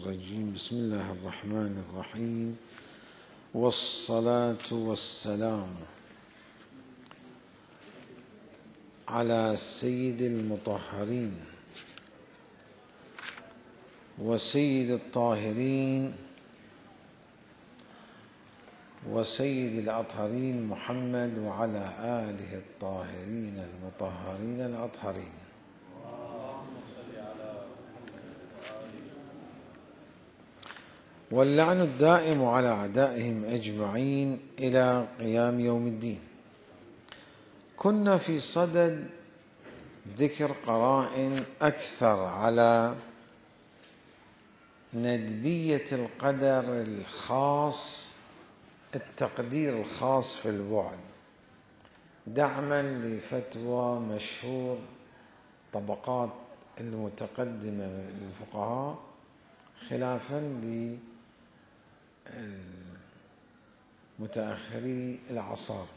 الرجيم. بسم الله الرحمن الرحيم، والصلاة والسلام على سيد المطهرين وسيد الطاهرين وسيد الأطهرين محمد وعلى آله الطاهرين المطهرين الأطهرين. واللعن الدائم على أعدائهم أجمعين إلى قيام يوم الدين. كنا في صدد ذكر قرائن أكثر على ندبية القدر الخاص، التقدير الخاص في البعد، دعما لفتوى مشهور طبقات المتقدمة من الفقهاء خلافا لمتأخري الأعصار.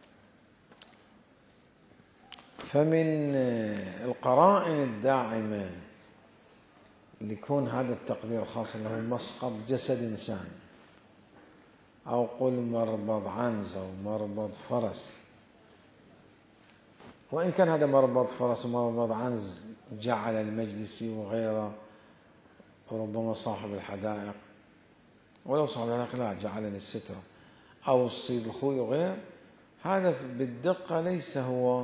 فمن القرائن الداعمة ليكون هذا التقدير خاص له مسقط جسد إنسان، أو قل مربض عنز أو مربض فرس، وإن كان هذا مربض فرس ومربض عنز جعل المجلسي وغيره وربما صاحب الحدائق، ولو صاحب الحدائق لا جعل السترة، أو الصيد الخوي وغير، هذا بالدقة ليس هو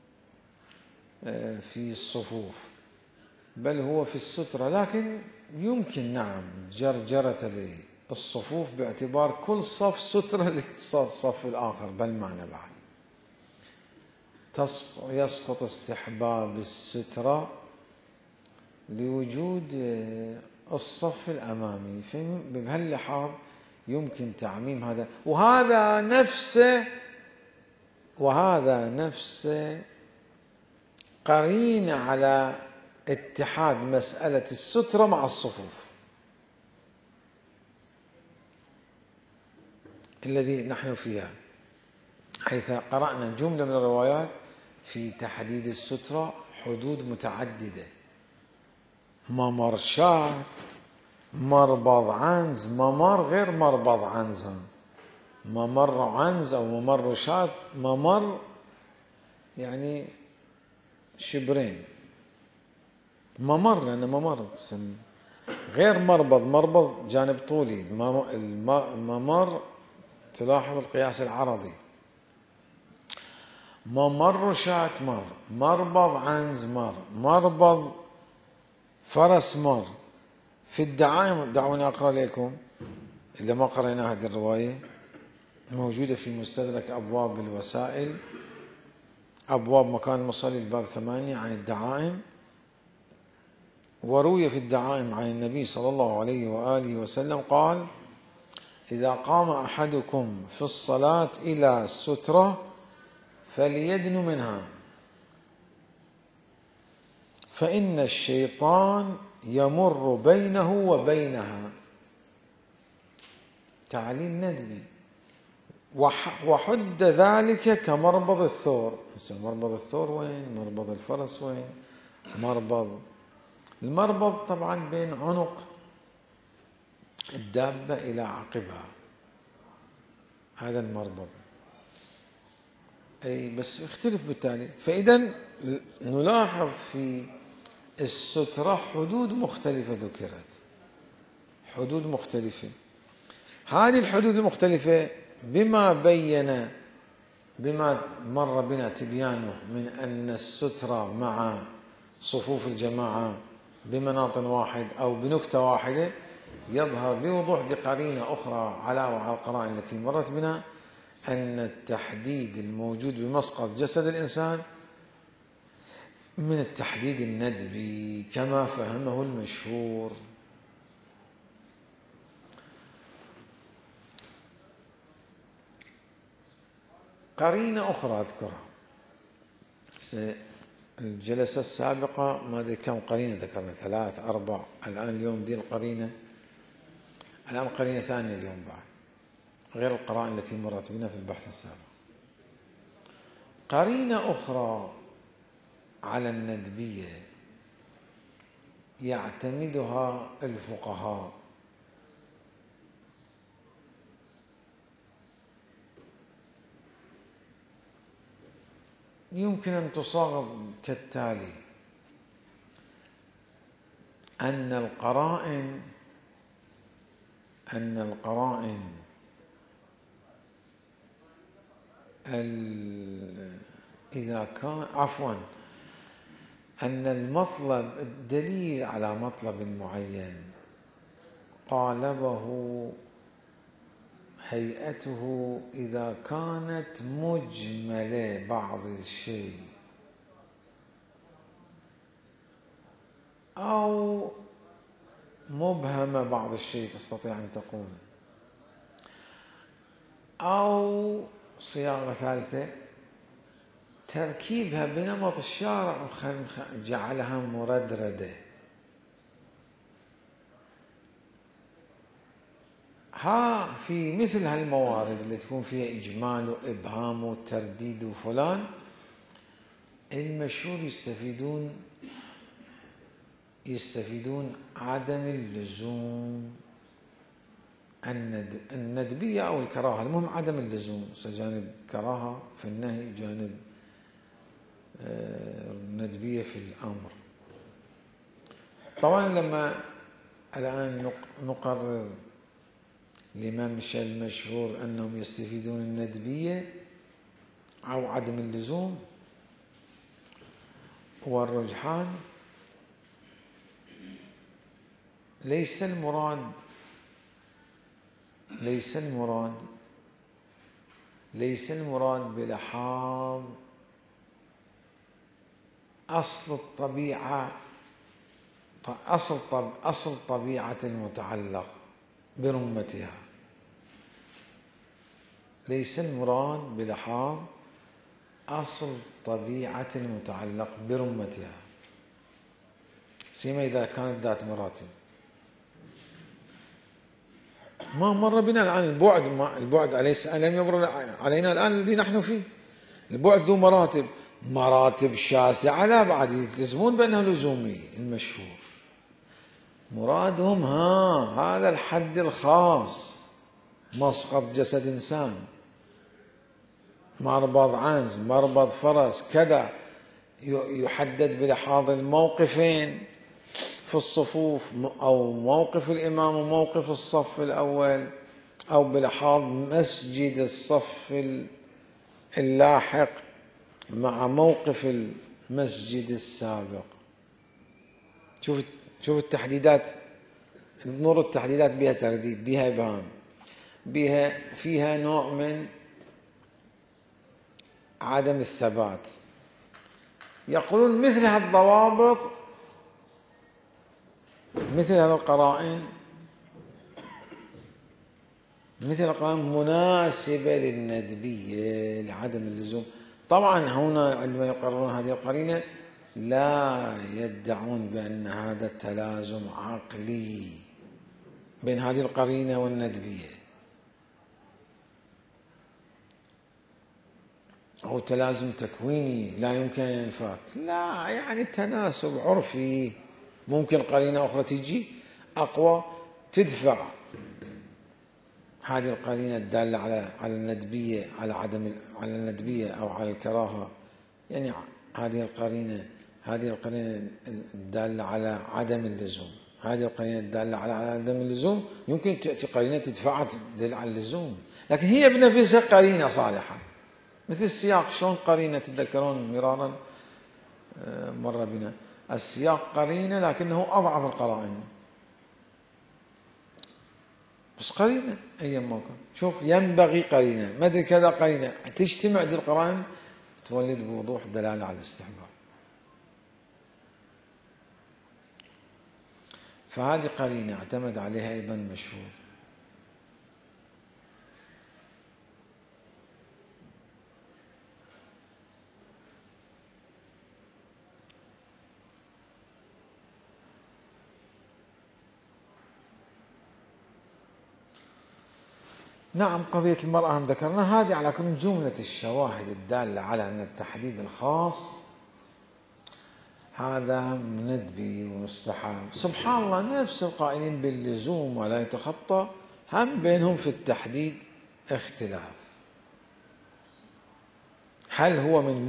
في الصفوف بل هو في السترة، لكن يمكن نعم جرجرة للصفوف باعتبار كل صف سترة للصف الآخر، بل معنى بعد يسقط استحباب السترة لوجود الصف الأمامي. بهاللحاظ يمكن تعميم هذا، وهذا نفسه قرينة على اتحاد مسألة السترة مع الصفوف الذي نحن فيها، حيث قرأنا جملة من الروايات في تحديد السترة حدود متعددة: ممر شاة، مربض عنز، ممر غير مربض عنز، ممر عنز أو ممر شاة، ممر يعني شبرين، ممر لأنه ممر تسمى، غير مربض جانب طولي، الممر تلاحظ القياس العرضي، ممر شاة مر، مربض عنز مر، مربض فرس مر. في الدعائم دعوني أقرأ لكم إلا ما قرأنا هذه الرواية، موجودة في مستدرك أبواب الوسائل، أبواب مكان المصلي الباب 8 عن الدعائم. وروي في الدعائم عن النبي صلى الله عليه وآله وسلم قال: إذا قام أحدكم في الصلاة إلى سترة فليدن منها، فإن الشيطان يمر بينه وبينها. تعليل ندبي. وحد ذلك كمربض الثور. مربض الثور وين؟ مربض الفرس وين؟ المربض طبعا بين عنق الدابة إلى عقبها، هذا المربض، أي بس يختلف بالتالي. فإذا نلاحظ في السترة حدود مختلفة ذكرت، حدود مختلفة. هذه الحدود المختلفة بما مر بنا تبيانه من أن السترة مع صفوف الجماعة بمناطن واحد أو بنكتة واحدة، يظهر بوضوح دي قرينة أخرى علاوة على القرائن التي مرت بنا، أن التحديد الموجود بمسقط جسد الإنسان من التحديد الندبي كما فهمه المشهور. قرينة أخرى أذكرها الجلسة السابقة، ما أدري كم قرينة ذكرنا، 3 4، الآن اليوم دي القرينة، الآن قرينة ثانية اليوم بعد غير القرائن التي مرت بنا في البحث السابق. قرينة أخرى على الندبية يعتمدها الفقهاء. يمكن أن تصاغ كالتالي: أن القرائن إذا كان أن المطلب الدليل على مطلب معين قالبه هيئته إذا كانت مجملة بعض الشيء أو مبهمة بعض الشيء، تستطيع أن تقول، أو صياغة ثالثة تركيبها بنمط الشارع جعلها مردردة. في مثل هالموارد اللي تكون فيها إجمال وإبهام وترديد وفلان، المشهور يستفيدون عدم اللزوم، الندبية أو الكراهة، المهم عدم اللزوم، جانب كراهة في النهي، جانب ندبية في الأمر. طبعا لما الآن نقرر الإمام ميشيل المشهور أنهم يستفيدون الندبية أو عدم اللزوم والرجحان، ليس المراد بلحاظ أصل الطبيعة، أصل طبيعة المتعلق برمتها، ليس المراد بلحاظ أصل طبيعة المتعلق برمتها، سيما إذا كانت ذات مراتب. ما مر بنا الآن البعد أليس لم يمر علينا الآن الذي نحن فيه؟ البعد ذو مراتب شاسعة، لا بعد يلتزمون بأنه لزومي. المشهور مرادهم هذا الحد الخاص، مسقط جسد إنسان، مربض عنز، مربض فرس، كذا، يحدد بلحاظ الموقفين في الصفوف، أو موقف الإمام وموقف الصف الأول، أو بلحاظ مسجد الصف اللاحق مع موقف المسجد السابق. شوف التحديدات، نور التحديدات بها ترديد، بها إبهام، فيها نوع من عدم الثبات. يقولون مثل هالضوابط، مثل هذه القرائن مناسبة للندبية لعدم اللزوم. طبعا هنا عندما يقررون هذه القرينة لا يدعون بأن هذا تلازم عقلي بين هذه القرينة والندبية، أو تلازم تكويني لا يمكن أن ينفك، لا، يعني تناسب عرفي. ممكن قرينة أخرى تجي أقوى تدفع هذه القرينة الدالة على الندبية، على الندبية أو على الكراهة، يعني هذه القرينة الدالة على عدم اللزوم، هذه القرينة الدالة على عدم اللزوم، يمكن تأتي قرينة تدفعها تدل على اللزوم، لكن هي بنفسها قرينة صالحة. مثل السياق، شلون قرينة؟ تتذكرون مرارا مر بنا السياق قرينة لكنه أضعف القرائن، بس قرينة أي موقع. شوف، ينبغي قرينة، ما أدري كذا قرينة، تجتمع دي القرائن تولد بوضوح دلالة على الاستحباب. فهذه قرينة اعتمد عليها أيضا مشهور. نعم، قضية المرأة هم ذكرنا، هذه على كل جملة الشواهد الدالة على أن التحديد الخاص هذا ندبي ومستحب. سبحان الله، نفس القائلين باللزوم ولا يتخطى هم بينهم في التحديد اختلاف. هل هو من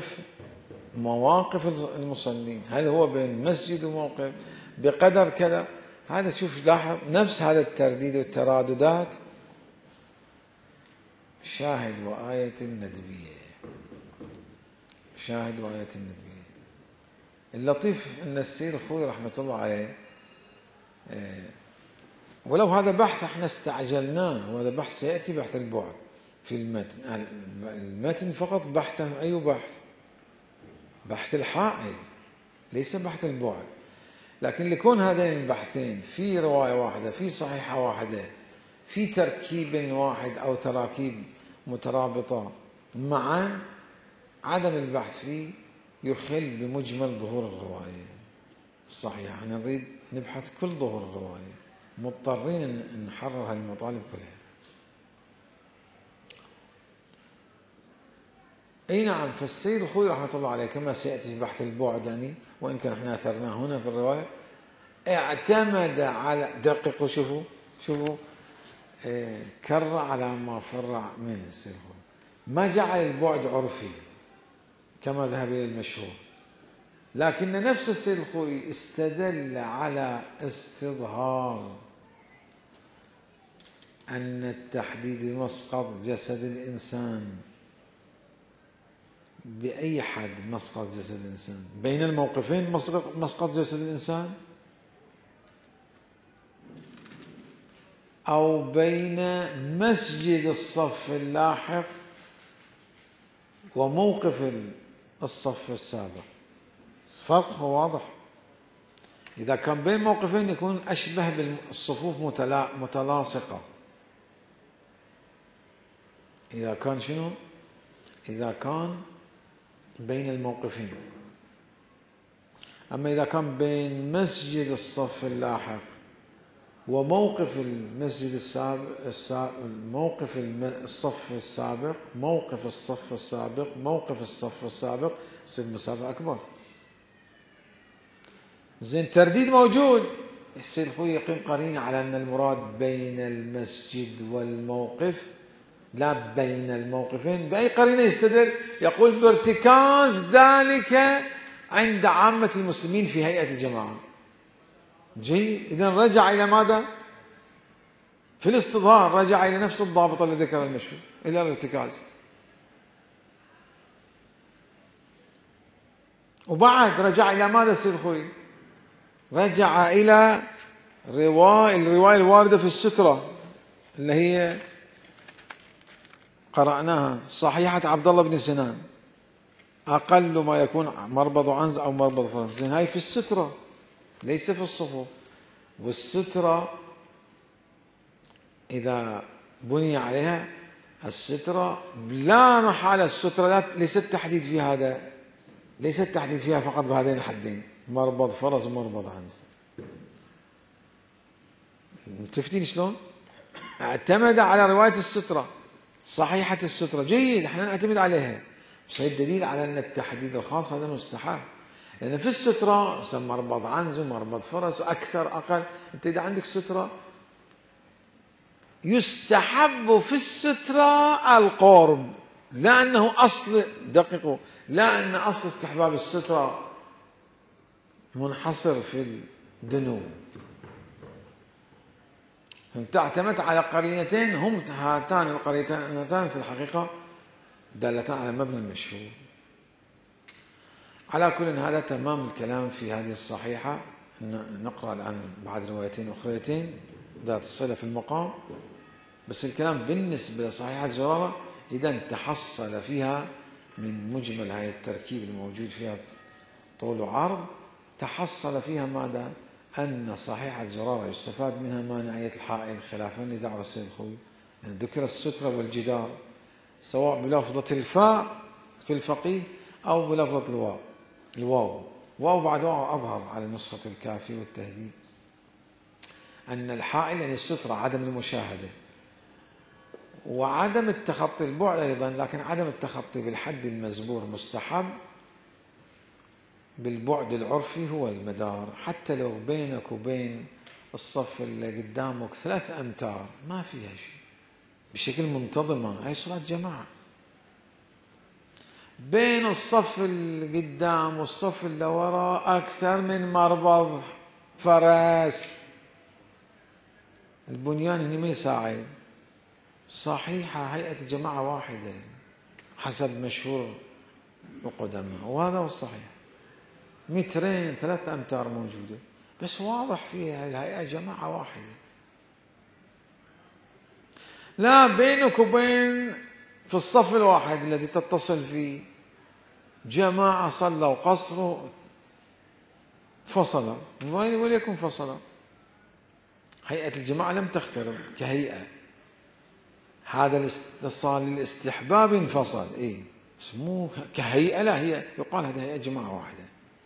مواقف المصلين؟ هل هو بين مسجد وموقف بقدر كذا؟ هذا شوف لاحظ نفس هذا الترديد والتراددات. شاهد وآية الندبية، شاهد وآية الندبية. اللطيف أن السيد الخوي رحمة الله عليه، ولو هذا بحث احنا استعجلناه، وهذا بحث سيأتي بحث البعد في المتن. المتن فقط بحثه أي بحث؟ بحث الحائل، ليس بحث البعد. لكن لكون هذين البحثين في رواية واحدة، في صحيحة واحدة، في تركيب واحد أو تراكيب مترابطة معا، عدم البحث فيه يخل بمجمل ظهور الرواية الصحيحة. احنا نريد نبحث كل ظهور الرواية، مضطرين أن نحرر هالمطالب كلها. اي نعم. فالسيد الخوي رحمه الله عليه كما سياتي في بحث البعد يعني، وان كان احنا اثرناه هنا في الروايه، اعتمد على، دققوا شوفوا كر على ما فرع من السيد الخوي، ما جعل البعد عرفي كما ذهب الى المشهور، لكن نفس السيد الخوي استدل على استظهار ان التحديد بمسقط جسد الانسان بأي حد مسقط جسد الإنسان بين الموقفين، مسقط جسد الإنسان أو بين مسجد الصف اللاحق وموقف الصف السابق. فرق واضح. إذا كان بين موقفين يكون أشبه بالصفوف متلاصقة. إذا كان شنو؟ إذا كان بين الموقفين. أما إذا كان بين مسجد الصف اللاحق وموقف المسجد السابق، موقف الصف السابق، موقف الصف السابق، موقف الصف السابق، يصير مسافة أكبر. زين، ترديد موجود. السيد الخوي يقيم قرينة على أن المراد بين المسجد والموقف، لا بين الموقفين. بأي قرينة يستدل؟ يقول بارتكاز ذلك عند عامة المسلمين في هيئة الجماعة. جيد. إذن رجع إلى ماذا؟ في الاستظهار رجع إلى نفس الضابط الذي ذكر المشهور، إلى الارتكاز. وبعد رجع إلى ماذا السيد الخوي؟ رجع إلى الرواية الواردة في السترة اللي هي قرأناها، صحيحة عبد الله بن سنان، أقل ما يكون مربض عنز أو مربض فرس. زين، هاي في السترة ليس في الصفوف. والسترة إذا بني عليها السترة لا محالة، السترة ليس التحديد في هذا، ليس التحديد فيها فقط بهذين الحدين، مربض فرس ومربض عنز. متفتين شلون؟ اعتمد على رواية السترة، صحيحة السترة. جيد، احنا نعتمد عليها، بس هي الدليل على أن التحديد الخاص هذا مستحب. لأن في السترة يسمى مربض عنز ومربض فرس وأكثر أقل. أنت إذا عندك سترة يستحب في السترة القرب، لا أنه أصل، دققوا، لا أن أصل استحباب السترة منحصر في الدنو. انت اعتمدت على قرينتين، هم هاتان القرينتان في الحقيقة دالتان على مبنى المشهور. على كل هذا تمام الكلام في هذه الصحيحة. نقرأ الآن بعد روايتين أخريتين ذات الصلة في المقام. بس الكلام بالنسبة لصحيحة زرارة إذا تحصل فيها من مجمل هذا التركيب الموجود فيها طول وعرض، تحصل فيها ماذا؟ أن صحيحة زرارة يستفاد منها مانعية الحائل خلافا لدعوى السيد الخوي، يعني ذكر السترة والجدار سواء بلفظة الفاء في الفقيه أو بلفظة الواو بعد واو أظهر على نسخة الكافي والتهذيب أن الحائل يعني السترة عدم المشاهدة وعدم التخطي البعد أيضا، لكن عدم التخطي بالحد المزبور مستحب بالبعد العرفي هو المدار. حتى لو بينك وبين الصف اللي قدامك 3 أمتار ما فيها شيء، بشكل منتظمة، هاي صلاة جماعة. بين الصف اللي قدام والصف اللي وراء أكثر من مربض فرس، البنيان هنا ما يساعد. صحيحة هيئة الجماعة واحدة حسب مشهور القدماء، وهذا هو الصحيح. 2 3 أمتار موجودة، بس واضح فيها الهيئة جماعة واحدة. لا بينك وبين في الصف الواحد الذي تتصل فيه جماعة صلوا قصروا فصلا، وليكن فصلا. هيئة الجماعة لم تخترب كهيئة، هذا صار للاستحباب انفصل، بس مو كهيئة. لا، هي يقال هذه هيئة جماعة واحدة.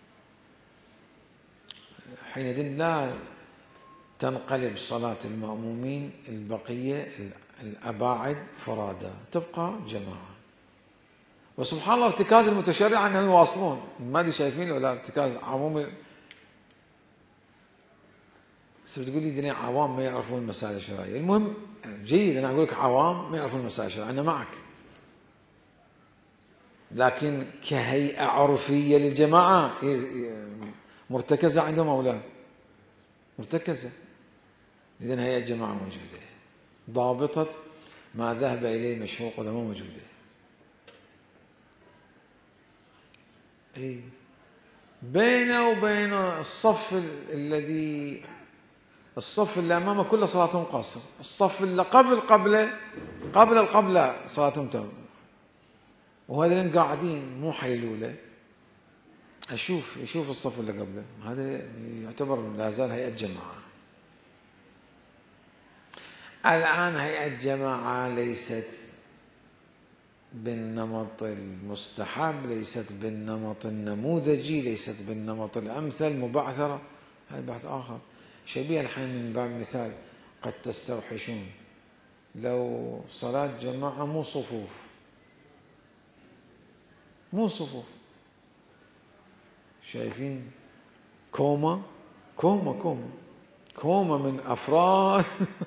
حينئذ لا تنقلب صلاة المأمومين البقية الأباعد فرادى، تبقى جماعة. وسبحان الله ارتكاز المتشرع أنهم يواصلون، ما أدري شايفين ولا ارتكاز عمومي. تقول لي دنيا عوام ما يعرفون المسائل الشرعية. المهم جيد، أنا أقول لك عوام ما يعرفون المسائل الشرعية، أنا معك، لكن كهيئة عرفية للجماعة مرتكزة عندهم أو لا؟ مرتكزة. إذن هيئة الجماعة موجودة، ضابطة ما ذهب إليه مشهور قدماء موجودة. بينه وبين الصف اللي أمامه كله صلاتهم قاصر، الصف اللي قبل القبلة صلاتهم تام، وهذين قاعدين مو حيلولة. يشوف الصف اللي قبله، هذا يعتبر لا زال هيئة جماعة. الآن هيئة جماعة ليست بالنمط المستحب، ليست بالنمط النموذجي، ليست بالنمط الأمثل، مبعثرة. هذا بحث آخر. شبيه الحين من باب مثال قد تستوحشون، لو صلاة جماعة مو صفوف، شايفين كومة من أفراد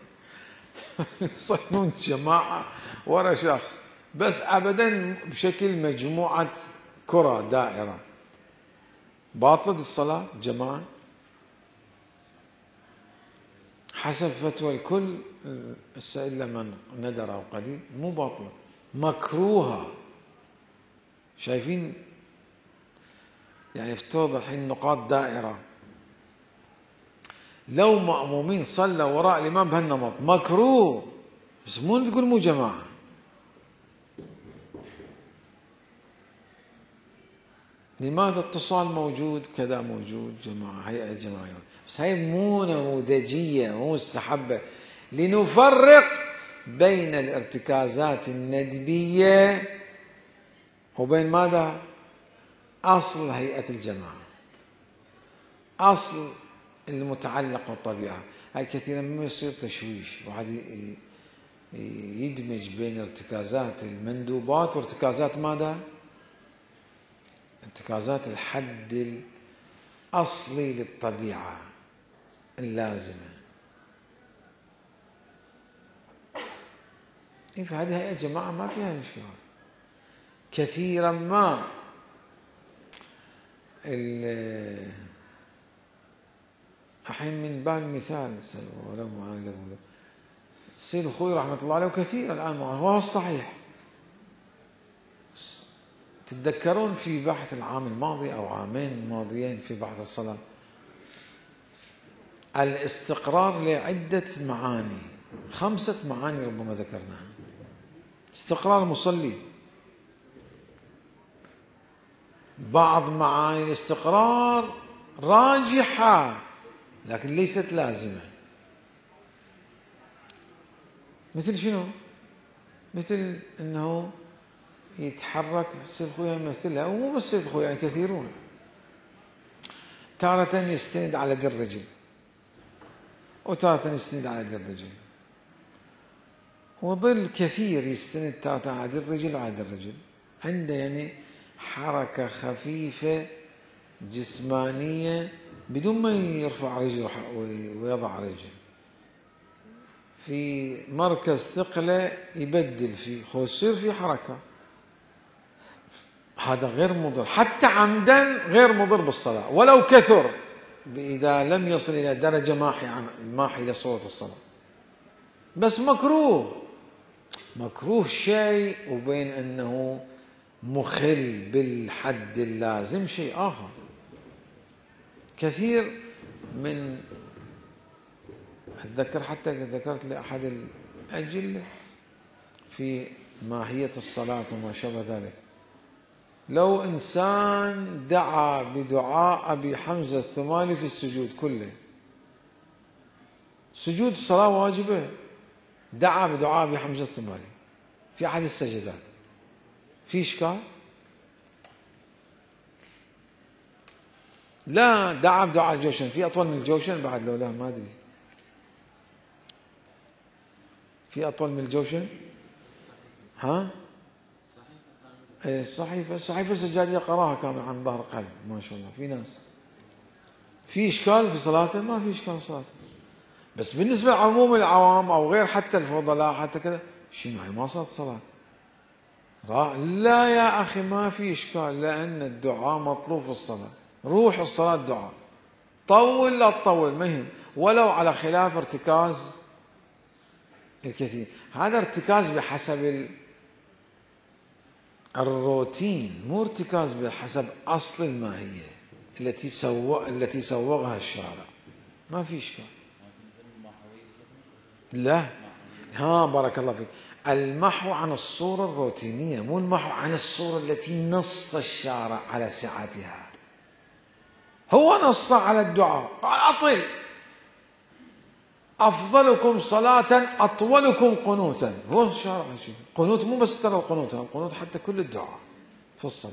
يصلون جماعة ورا شخص، بس أبدا بشكل مجموعة كرة دائرة. باطلة الصلاة جماعة حسب فتوى الكل، إلا من ندر أو قليل، مو باطلة، مكروهة. شايفين يعني افترض الحين نقاط دائرة، لو مأمومين صلى وراء الإمام بهالنمط مكروه، بس مو تقول مو جماعة. لماذا؟ اتصال موجود، كذا موجود، جماعة، هيئة جماعية، بس هي مو نموذجية، مو مستحبة، لنفرق بين الارتكازات الندبية وبين ماذا؟ أصل هيئة الجماعة، أصل المتعلق بالطبيعة. هاي كثيرا ما يصير تشويش، واحد يدمج بين ارتكازات المندوبات وارتكازات ماذا؟ ارتكازات الحد الأصلي للطبيعة اللازمة. فهذه هيئة جماعة ما فيها إشكال. كثيرا ما الحين من باب المثال ولو معاند أقوله، السيد الخوي رحمة الله عليه وكثير الآن وهو الصحيح. تتذكرون في بحث العام الماضي أو عامين ماضيين في بحث الصلاة، الاستقرار لعدة معاني، 5 معاني ربما ذكرناها. استقرار المصلي، بعض معاني الاستقرار راجحة لكن ليست لازمة. مثل شنو؟ مثل أنه يتحرك، السيد خويا يمثلها، ومو بس السيد خويا، يعني كثيرون، تارة يستند على يد الرجل وتارة يستند على يد الرجل، وظل كثير يستند تارة على يد الرجل وعلى يد الرجل، عنده يعني حركة خفيفة جسمانية بدون ما يرفع رجله ويضع رجل، في مركز ثقله يبدل فيه يصير في حركة، هذا غير مضر حتى عمدا، غير مضر بالصلاة ولو كثر، إذا لم يصل إلى درجة ماحي لصورة الصلاة. بس مكروه شيء، وبين أنه مخل بالحد اللازم شيء آخر. كثير من أتذكر حتى ذكرت لأحد الأجل في ماهية الصلاة وما شابه ذلك، لو إنسان دعا بدعاء أبي حمزة الثمالي في السجود كله، سجود الصلاة واجبة، دعا بدعاء أبي حمزة الثمالي في أحد السجدات، في إشكال؟ لا، دعا بدعاء الجوشن، في أطول من الجوشن بعد؟ لو لا ما أدري، في أطول من الجوشن؟ ها؟ ايه صحيفة سجادية قراها كان عن ظهر قلب ما شاء الله. في ناس في إشكال في صلاته؟ ما في إشكال في صلاته، بس بالنسبة لعموم العوام أو غير حتى الفضلاء حتى كذا، شنو ما صارت صلاة؟ لا يا أخي ما في إشكال، لأن الدعاء مطلوب في الصلاة، روح الصلاة دعاء، طول لا تطول مهم، ولو على خلاف ارتكاز الكثير. هذا ارتكاز بحسب الروتين، مو ارتكاز بحسب أصل الماهية التي سوغها الشارع. ما في إشكال. لا، بارك الله فيك، المحو عن الصورة الروتينية، مو المحو عن الصورة التي نص الشارع على سعتها. هو نص على الدعاء، قال أطل، أفضلكم صلاة أطولكم قنوتا، هو الشارع قنوت، مو بس ترى القنوت حتى كل الدعاء في الصلاة،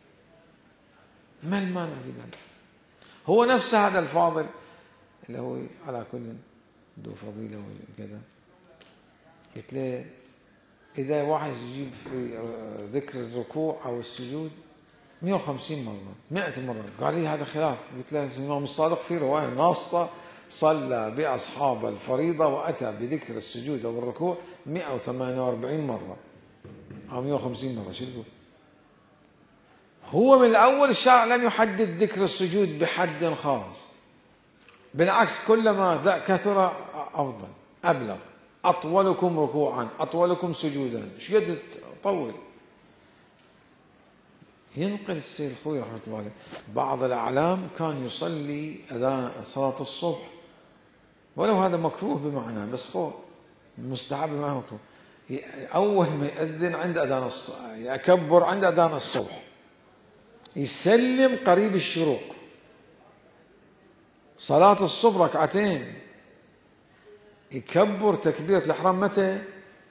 ما المانع في ذلك؟ هو نفس هذا الفاضل اللي هو على كل ذو فضيلة وكذا، قلت له إذا واحد يجيب في ذكر الركوع أو السجود 150 مرة 100 مرة، قال لي هذا خلاف. قلت له الإمام الصادق في رواية ناصطة صلى بأصحاب الفريضة وأتى بذكر السجود أو الركوع 148 مرة أو 150 مرة. شو تقول؟ هو من الأول الشارع لم يحدد ذكر السجود بحد خاص، بالعكس كلما كثر أفضل أبلغ، أطولكم ركوعا أطولكم سجودا، شو قد طول. ينقل السيد الخوي رحمة الله عليه بعض الأعلام كان يصلي أذان صلاة الصبح، ولو هذا مكروه بمعنى، بس هو مستحب بمعنى مكروه، أول ما يأذن عند أذان الصبح يكبر عند أذان الصبح، يسلم قريب الشروق. صلاة الصبح ركعتين، يكبر تكبيرة الإحرام متى؟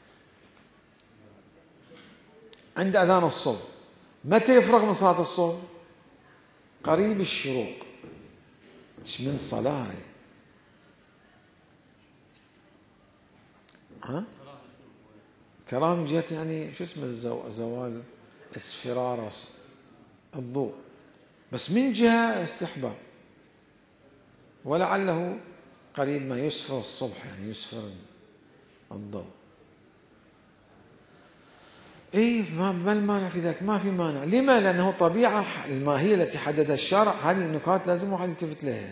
عند أذان الصبح. متى يفرغ من صلاة الصبح؟ قريب الشروق. مش من صلاة كراهة من جهة يعني شو اسمه زوال اصفرار الضوء، بس من جهة استحباب، ولعله قريب ما يسفر الصبح، يعني يسفر الضوء. ايه ما المانع في ذلك؟ ما في مانع. لما؟ لأنه طبيعة الماهية التي حددها الشرع، هذه النكات لازم واحد يلتفت لها.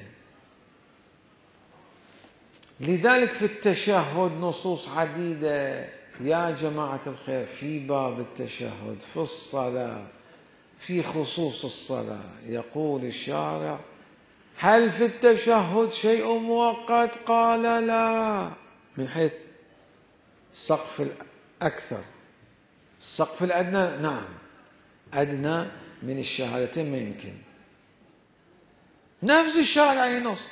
لذلك في التشهد نصوص عديدة يا جماعة الخير في باب التشهد في الصلاة، في خصوص الصلاة، يقول الشارع: هل في التشهد شيء مؤقت؟ قال لا، من حيث السقف الأكثر. السقف الأدنى نعم، أدنى من الشهادتين ما يمكن. نفس الشارع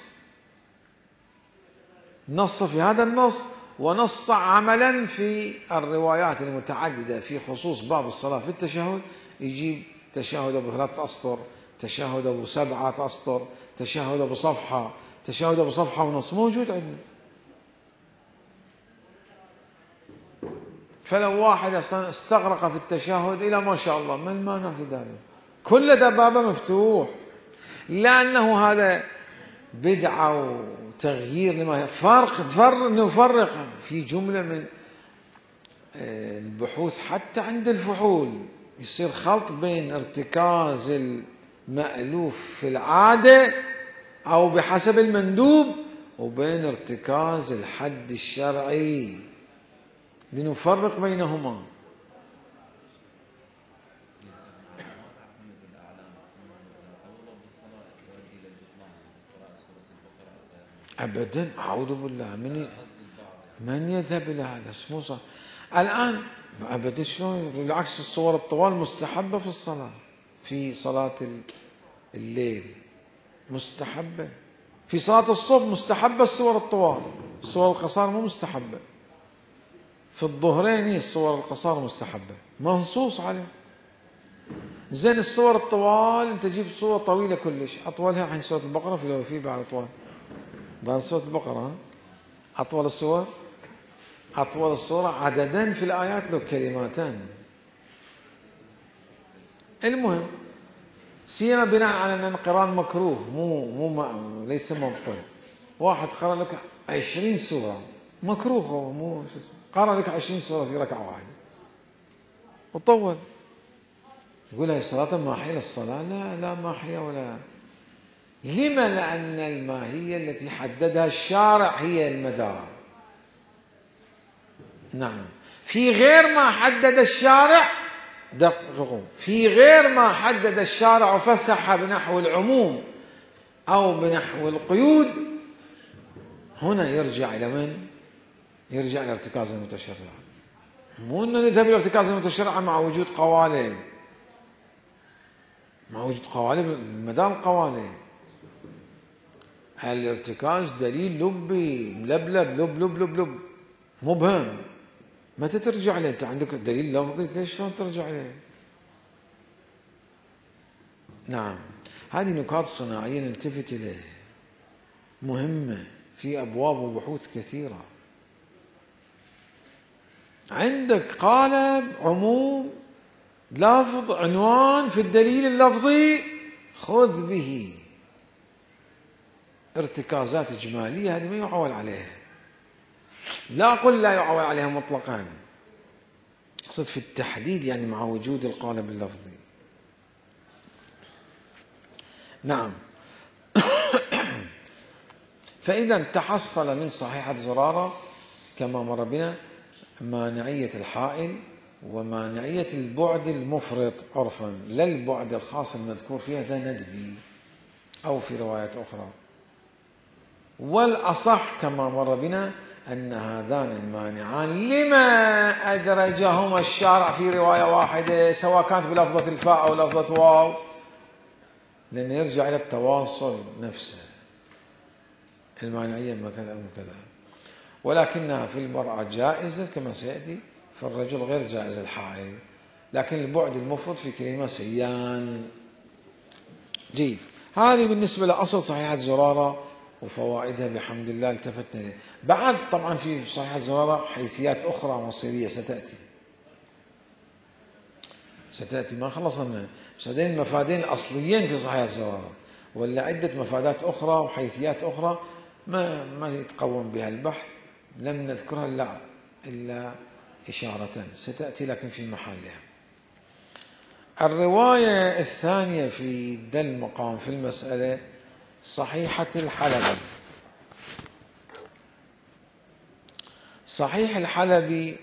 نص في هذا النص، ونص عملا في الروايات المتعددة في خصوص باب الصلاة في التشهد، يجيب تشهد أبو 3 أسطر، تشهد أبو 7 أسطر، تشهد أبو صفحة، تشهد أبو صفحة ونص، موجود عندنا. فلو واحد أصلا استغرق في التشهد إلى ما شاء الله، ما المانع في ذلك؟ كل ده بابه مفتوح. لأنه هذا بدعة وتغيير لما نفرق في جملة من البحوث حتى عند الفحول يصير خلط بين ارتكاز المألوف في العادة أو بحسب المندوب وبين ارتكاز الحد الشرعي، لنفرق بينهما. أبدا، أعوذ بالله، من يذهب إلى هذا؟ مو صح الآن أبدا. شلون؟ بالعكس، الصور الطوال مستحبة في الصلاة، في صلاة الليل مستحبة، في صلاة الصبح مستحبة الصور الطوال، الصور القصار مو مستحبة. في الظهرين الصور القصار مستحبة، منصوص عليه. زين الصور الطوال انت جيب صورة طويلة كلش، اطولها عن سورة البقرة، في بعد اطول بعد سورة البقرة، اطول الصور، اطول الصورة عددا في الايات له كلماتان. المهم، سيما بناء على ان القرآن مكروه، ليس مبطل. واحد قرأ لك 20 سورة مكروه، هو مو قرأ لك 20 سورة في ركعة واحدة وطول، يقول هي صلاة ماحية للصلاة؟ لا ماحية ولا. لما؟ لأن الماهية التي حددها الشارع هي المدار. نعم، في غير ما حدد الشارع، في غير ما حدد الشارع وفسح بنحو العموم أو بنحو القيود، هنا يرجع إلى من؟ يرجع إلى ارتكاز المتشرع. مو أن نذهب إلى ارتكاز المتشرع مع وجود قوالب، مع وجود قوالب، المدار قوالب. الارتكاز دليل لبي ملبلب، لب مبهم، متى ترجع له؟ انت عندك دليل لفظي، ليش شلون ترجع له؟ نعم، هذه نكات صناعية نلتفت إليها، مهمة في أبواب وبحوث كثيرة. عندك قالب عموم لفظ عنوان في الدليل اللفظي، خذ به. ارتكازات إجمالية هذه ما يعول عليها، لا أقول لا يعول عليها مطلقا، أقصد في التحديد، يعني مع وجود القالب اللفظي. نعم. فإذا تحصل من صحيحة زرارة كما مر بنا مانعية الحائل ومانعية البعد المفرط عرفا، لا البعد الخاص المذكور فيها ذا ندبي أو في روايات أخرى. والأصح كما مر بنا أن هذان المانعان لما أدرجهما الشارع في رواية واحدة، سواء كانت بلفظة الفاء أو لفظة واو، لأن يرجع إلى التواصل نفسه، المانعية من كذا أو كذا. ولكنها في المرأة جائزة كما سيأتي، في الرجل غير جائز الحائل، لكن البعد المفرط في كلمة سيان. جيد، هذه بالنسبة لأصل صحيحة زرارة وفوائدها بحمد الله التفتنا إليه. بعد طبعا في صحيحة زرارة حيثيات أخرى مصيرية ستأتي ما خلصنا منها، بس هذين المفادين الأصليين في صحيحة زرارة، ولا عدة مفادات أخرى وحيثيات أخرى ما يتقوم بها البحث، لم نذكرها إلا إشارة، ستأتي لكن في محلها. الرواية الثانية في ذا المقام في المسألة صحيحة الحلبي. صحيح الحلبي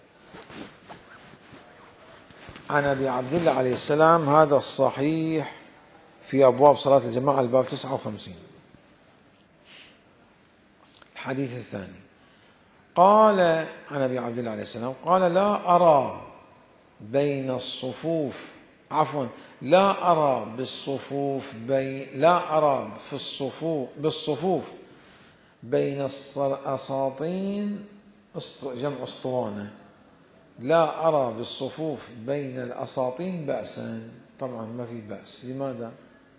عن أبي عبد الله عليه السلام، هذا الصحيح في أبواب صلاة الجماعة الباب 59. الحديث الثاني قال عن أبي عبد الله عليه السلام قال لا أرى بين الصفوف، عفوا، لا أرى بالصفوف لا أرى في بالصفوف بين الأساطين، جمع أسطوانة، لا أرى بالصفوف بين الأساطين بأسا. طبعا ما في بأس. لماذا؟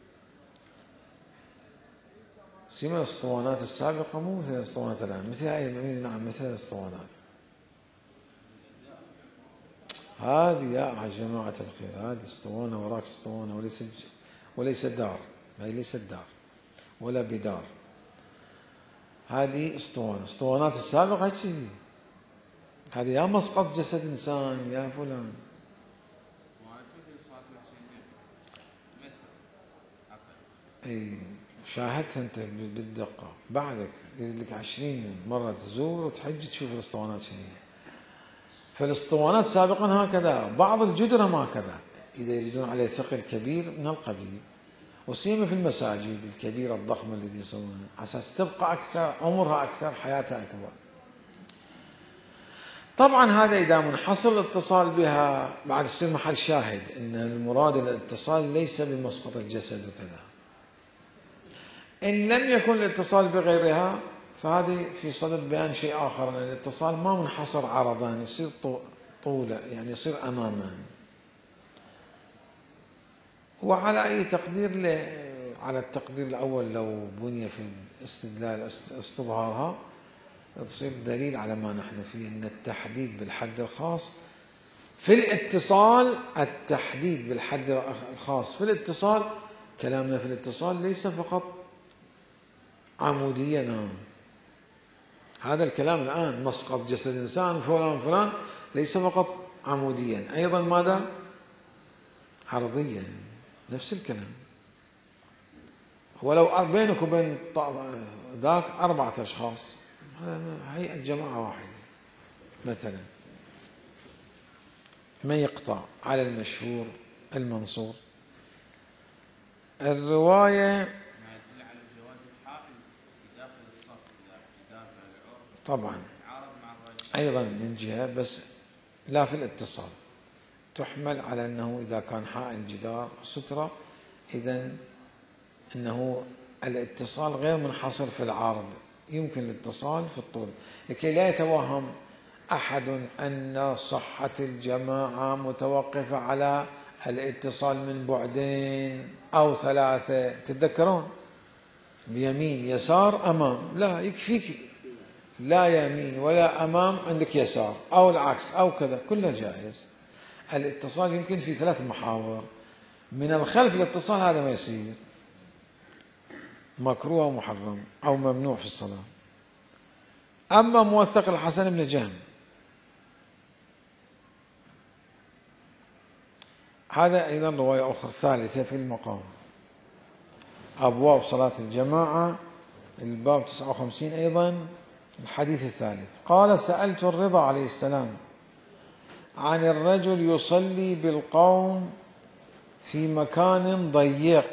سيما الاسطوانات السابقة مو مثل الاسطوانات الآن، نعم مثل الاسطوانات هذه. يا جماعة الخير، هذه اسطوانة وراك اسطوانة، وليس دار، هذه ليست دار ولا بدار، هذه اسطوانة. اسطوانات السابقة هيك، هذه يا مسقط جسد إنسان يا فلان. اي شاهدتها انت بالدقة، بعدك يريد لك 20 مرة تزور وتحج تشوف الاسطوانات شنو هي. فالاسطوانات سابقا هكذا، بعض الجدر هم هكذا إذا يريدون عليه ثقل كبير من القبيل، وسيما في المساجد الكبيرة الضخمة التي يصورونها على أساس تبقى أكثر، عمرها أكثر، حياتها أكبر. طبعا هذا إذا منحصر الاتصال بها بعد يصير محل شاهد أن المراد الاتصال ليس بمسقط الجسد وكذا. إن لم يكن الاتصال بغيرها فهذه في صدد بيان شيء آخر، أن الاتصال ما منحصر عرضان، يصير طولة، يعني يصير أماما. وعلى أي تقدير على التقدير الأول لو بني في استدلال استظهارها تصير دليل على ما نحن فيه، أن التحديد بالحد الخاص في الاتصال، التحديد بالحد الخاص في الاتصال، كلامنا في الاتصال ليس فقط عموديا. هذا الكلام الآن مسقط جسد إنسان فلان فلان ليس فقط عموديا، أيضا ماذا؟ عرضيا، نفس الكلام. ولو بينك وبين ذاك 4 أشخاص، هيئة جماعة واحدة مثلا، ما يقطع على المشهور المنصور. الرواية طبعا أيضا من جهة، بس لا في الاتصال، تحمل على أنه إذا كان حائل جدار سترة، إذن أنه الاتصال غير منحصر في العرض، يمكن الاتصال في الطول، لكي لا يتوهم أحد أن صحة الجماعة متوقفة على الاتصال من بعدين أو 3. تتذكرون بيمين يسار أمام، لا يكفيك لا يمين ولا أمام، عندك يسار أو العكس أو كذا، كله جائز. الاتصال يمكن في 3 محاور. من الخلف الاتصال هذا ما يصير، مكروه ومحرم أو ممنوع في الصلاة. أما موثق الحسن بن جهم هذا أيضا رواية أخرى ثالثة في المقام، أبواب صلاة الجماعة، الباب 59 أيضا، الحديث الثالث. قال: سألت الرضا عليه السلام عن الرجل يصلي بالقوم في مكان ضيق،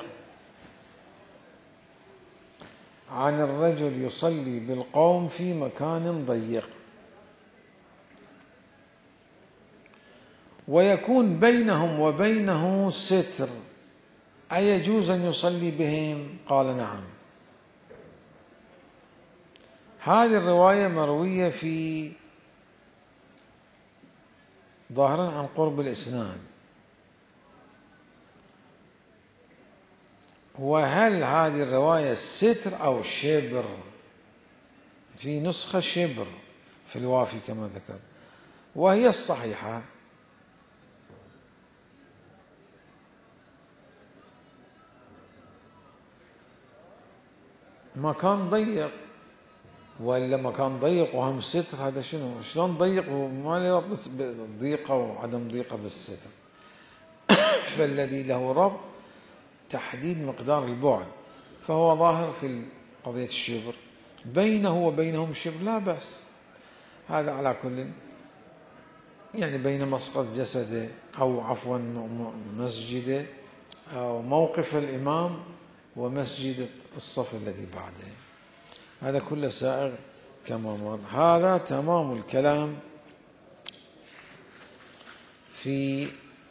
عن الرجل يصلي بالقوم في مكان ضيق ويكون بينهم وبينه ستر، أيجوز أن يصلي بهم؟ قال: نعم. هذه الرواية مروية في ظاهرا عن قرب الإسناد. وهل هذه الرواية ستر أو شبر؟ في نسخة شبر في الوافي كما ذكر، وهي الصحيحة. مكان ضيق، ولا مكان ضيق وهم ستر، هذا شنو؟ شلون ضيق وما له ربط بالضيقة وعدم ضيقة بالستر؟ فالذي له ربط تحديد مقدار البعد، فهو ظاهر في قضية الشبر، بينه وبينهم شبر لا بأس. هذا على كل، يعني بين مسقط جسده أو عفوا مسجده أو موقف الإمام ومسجد الصف الذي بعده، هذا كله سائغ كما مر. هذا تمام الكلام في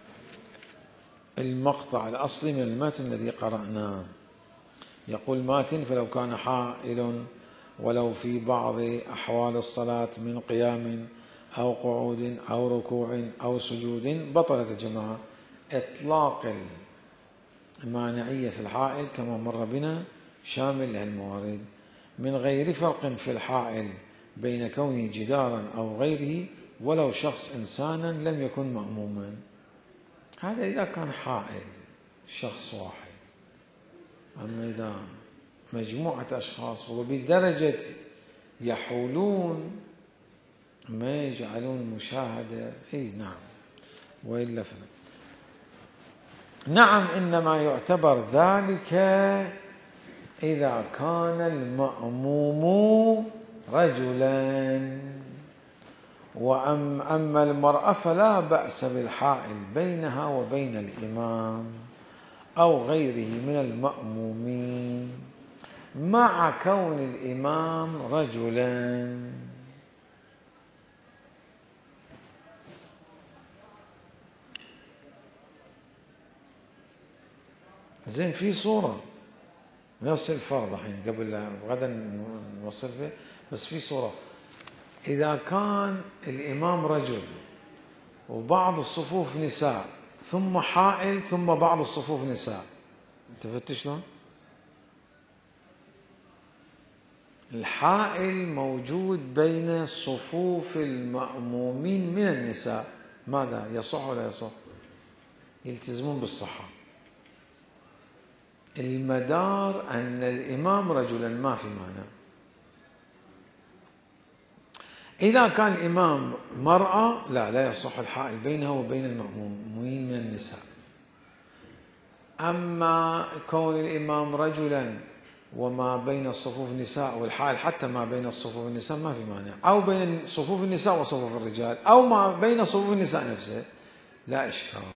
المقطع الأصلي من المتن الذي قرأناه. يقول ماتن: فلو كان حائل ولو في بعض أحوال الصلاة من قيام أو قعود أو ركوع أو سجود بطلت الجماعة. إطلاق المانعية في الحائل كما مر بنا شامل لهالموارد، من غير فرق في الحائل بين كونه جدارا أو غيره، ولو شخص إنسانا لم يكن مأموما. هذا إذا كان حائل شخص واحد، أما إذا مجموعة أشخاص وبدرجة يحولون ما يجعلون مشاهدة، أي نعم، وإلا فلا. نعم، إنما يعتبر ذلك إذا كان المأموم رجلا، أما المرأة فلا بأس بالحائل بينها وبين الإمام أو غيره من المأمومين مع كون الإمام رجلا. زين، في صورة نفس الفرض الحين قبل غدا نوصل فيه، بس في صورة إذا كان الإمام رجل وبعض الصفوف نساء ثم حائل ثم بعض الصفوف نساء، انتبهت شلون؟ الحائل موجود بين صفوف المأمومين من النساء، ماذا يصح ولا يصح؟ يلتزمون بالصحة. المدار أن الإمام رجلا ما في مانع. إذا كان الإمام مرأة لا يصح الحائل بينها وبين المأمومين من النساء. أما كون الإمام رجلا وما بين الصفوف نساء والحائل حتى ما بين الصفوف النساء ما في مانع، أو بين صفوف النساء وصفوف الرجال، أو ما بين صفوف النساء نفسه لا إشكال.